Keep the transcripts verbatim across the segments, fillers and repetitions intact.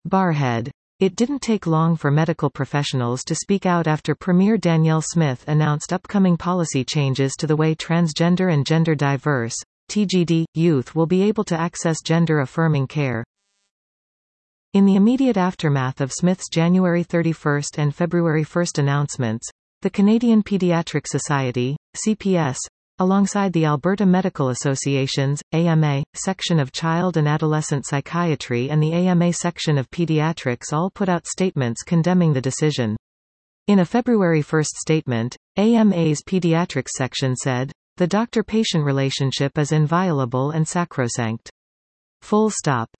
Barrhead. It didn't take long for medical professionals to speak out after Premier Danielle Smith announced upcoming policy changes to the way transgender and gender-diverse T G D youth will be able to access gender-affirming care. In the immediate aftermath of Smith's January thirty-first and February first announcements, the Canadian Pediatric Society, C P S, alongside the Alberta Medical Association's, A M A, section of Child and Adolescent Psychiatry and the A M A section of Pediatrics all put out statements condemning the decision. In a February first statement, A M A's Pediatrics section said, "The doctor-patient relationship is inviolable and sacrosanct. Full stop."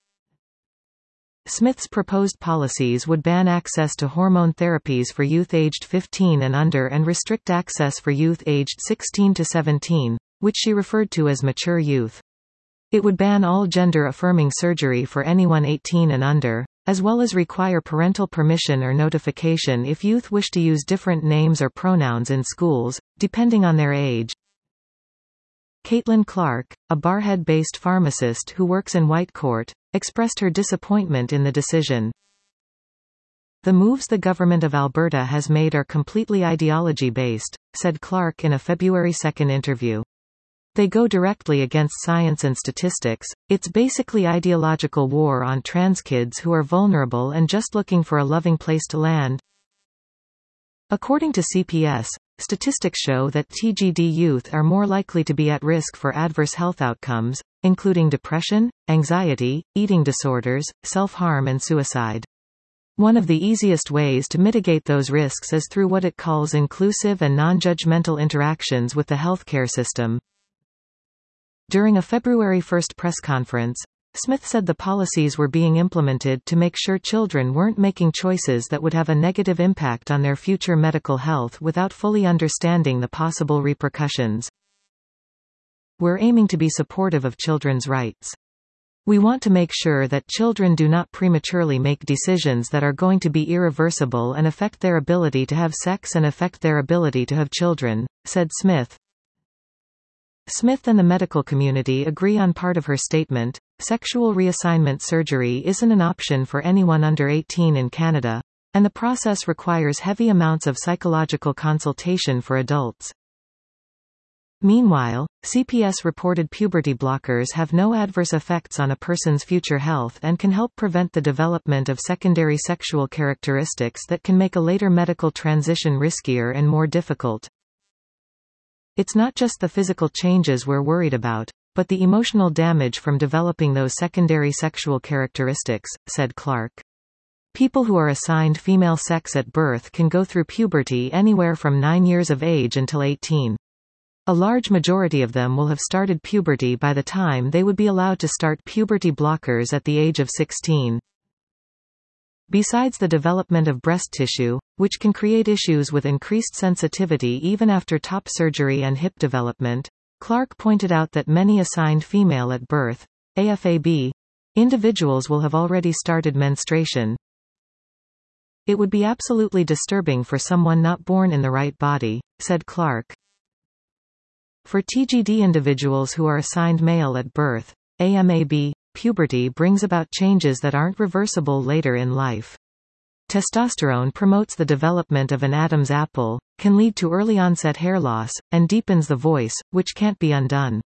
Smith's proposed policies would ban access to hormone therapies for youth aged fifteen and under and restrict access for youth aged sixteen to seventeen, which she referred to as mature youth. It would ban all gender-affirming surgery for anyone eighteen and under, as well as require parental permission or notification if youth wish to use different names or pronouns in schools, depending on their age. Caitlin Clark, a Barrhead-based pharmacist who works in Whitecourt, expressed her disappointment in the decision. "The moves the government of Alberta has made are completely ideology-based," said Clark in a February second interview. "They go directly against science and statistics. It's basically ideological war on trans kids who are vulnerable and just looking for a loving place to land." According to C P S, statistics show that T G D youth are more likely to be at risk for adverse health outcomes, including depression, anxiety, eating disorders, self-harm and suicide. One of the easiest ways to mitigate those risks is through what it calls inclusive and non-judgmental interactions with the healthcare system. During a February first press conference, Smith said the policies were being implemented to make sure children weren't making choices that would have a negative impact on their future medical health without fully understanding the possible repercussions. "We're aiming to be supportive of children's rights. We want to make sure that children do not prematurely make decisions that are going to be irreversible and affect their ability to have sex and affect their ability to have children," said Smith. Smith and the medical community agree on part of her statement. Sexual reassignment surgery isn't an option for anyone under eighteen in Canada, and the process requires heavy amounts of psychological consultation for adults. Meanwhile, C P S reported puberty blockers have no adverse effects on a person's future health and can help prevent the development of secondary sexual characteristics that can make a later medical transition riskier and more difficult. "It's not just the physical changes we're worried about, but the emotional damage from developing those secondary sexual characteristics," said Clark. "People who are assigned female sex at birth can go through puberty anywhere from nine years of age until eighteen. A large majority of them will have started puberty by the time they would be allowed to start puberty blockers at the age of sixteen. Besides the development of breast tissue, which can create issues with increased sensitivity even after top surgery and hip development, Clark pointed out that many assigned female at birth (A F A B) individuals will have already started menstruation. It would be absolutely disturbing for someone not born in the right body," said Clark. For T G D individuals who are assigned male at birth (A M A B), puberty brings about changes that aren't reversible later in life. Testosterone promotes the development of an Adam's apple, can lead to early onset hair loss, and deepens the voice, which can't be undone.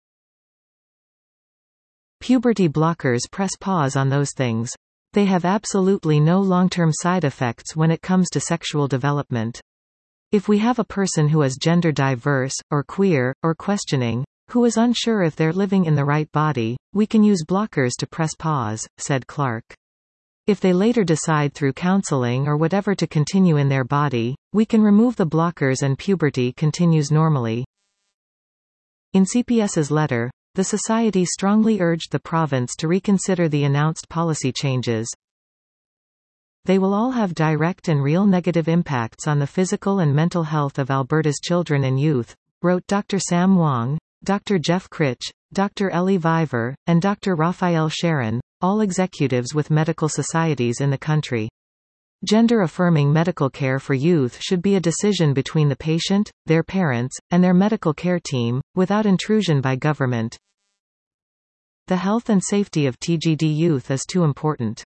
Puberty blockers press pause on those things. They have absolutely no long-term side effects when it comes to sexual development. If we have a person who is gender diverse, or queer, or questioning, who is unsure if they're living in the right body, we can use blockers to press pause," said Clark. "If they later decide through counseling or whatever to continue in their body, we can remove the blockers and puberty continues normally." In CPS's letter, the Society strongly urged the province to reconsider the announced policy changes. "They will all have direct and real negative impacts on the physical and mental health of Alberta's children and youth," wrote Doctor Sam Wong, Doctor Jeff Critch, Doctor Ellie Viver, and Doctor Raphael Sharon, all executives with medical societies in the country. Gender-affirming medical care for youth should be a decision between the patient, their parents, and their medical care team, without intrusion by government. The health and safety of T G D youth is too important.